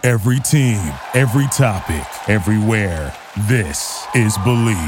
Every team, every topic, everywhere. This is Believe.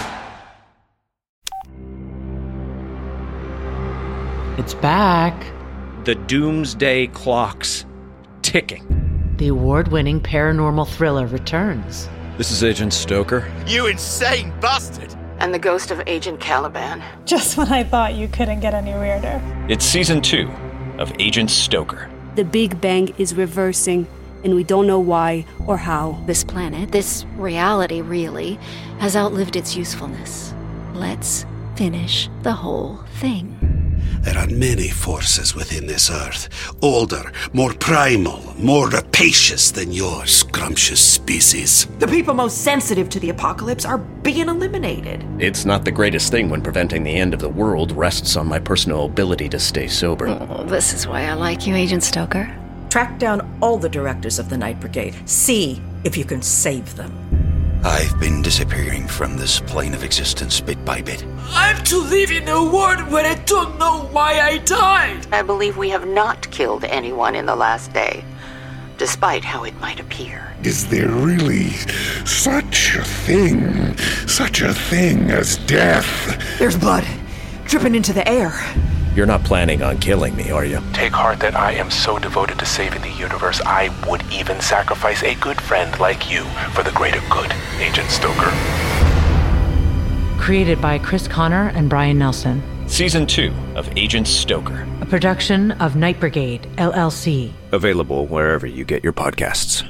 It's back. The doomsday clock's ticking. The award-winning paranormal thriller returns. This is Agent Stoker. You insane bastard! And the ghost of Agent Caliban. Just when I thought you couldn't get any weirder. It's season 2 of Agent Stoker. The Big Bang is reversing, and we don't know why or how. This planet, this reality really, has outlived its usefulness. Let's finish the whole thing. There are many forces within this earth, older, more primal, more rapacious than your scrumptious species. The people most sensitive to the apocalypse are being eliminated. It's not the greatest thing when preventing the end of the world rests on my personal ability to stay sober. Oh, this is why I like you, Agent Stoker. Track down all the directors of the Night Brigade. See if you can save them. I've been disappearing from this plane of existence bit by bit. I'm to live in a world where I don't know why I died. I believe we have not killed anyone in the last day, despite how it might appear. Is there really such a thing as death? There's blood dripping into the air. You're not planning on killing me, are you? Take heart that I am so devoted to saving the universe, I would even sacrifice a good friend like you for the greater good, Agent Stoker. Created by Chris Connor and Brian Nelson. Season 2 of Agent Stoker. A production of Night Brigade, LLC. Available wherever you get your podcasts.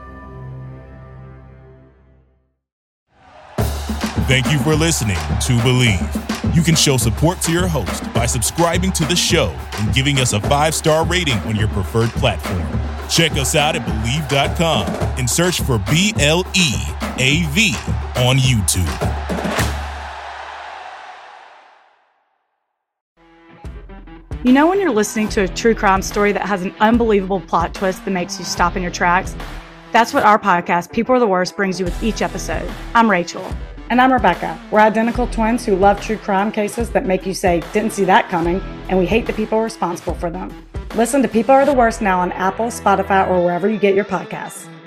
Thank you for listening to Believe. You can show support to your host by subscribing to the show and giving us a 5-star rating on your preferred platform. Check us out at Believe.com and search for BLEAV on YouTube. You know when you're listening to a true crime story that has an unbelievable plot twist that makes you stop in your tracks? That's what our podcast, People Are the Worst, brings you with each episode. I'm Rachel. And I'm Rebecca. We're identical twins who love true crime cases that make you say, didn't see that coming, and we hate the people responsible for them. Listen to People Are the Worst now on Apple, Spotify, or wherever you get your podcasts.